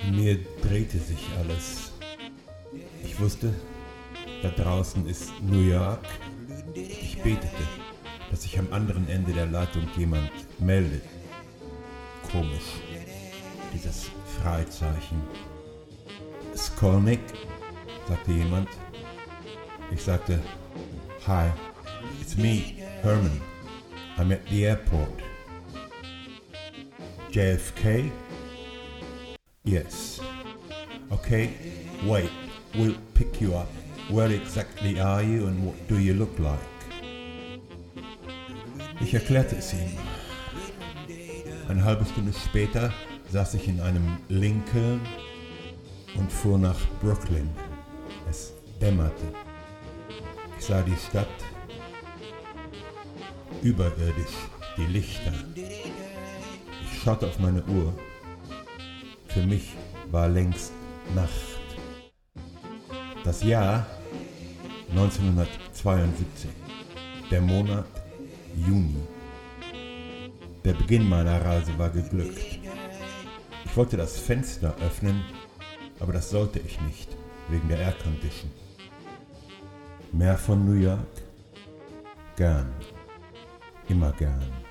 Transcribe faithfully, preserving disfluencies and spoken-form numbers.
In mir drehte sich alles. Ich wusste, da draußen ist New York. Ich betete, dass sich am anderen Ende der Leitung jemand meldet. Komisch, dieses Freizeichen. Skolnick, sagte jemand. Ich sagte, Hi, it's me, Herman. I'm at the airport. J F K? Yes. Okay, wait, we'll pick you up. Where exactly are you and what do you look like? Ich erklärte es ihm. Eine halbe Stunde später saß ich in einem Lincoln und fuhr nach Brooklyn. Es dämmerte. Ich sah die Stadt, überirdisch, die Lichter. Ich schaute auf meine Uhr. Für mich war längst Nacht. Das Jahr neunzehnhundertzweiundsiebzig, der Monat Juni. Der Beginn meiner Reise war geglückt. Ich wollte das Fenster öffnen, aber das sollte ich nicht, wegen der Aircondition. Mehr von New York? Gern. Immer gern.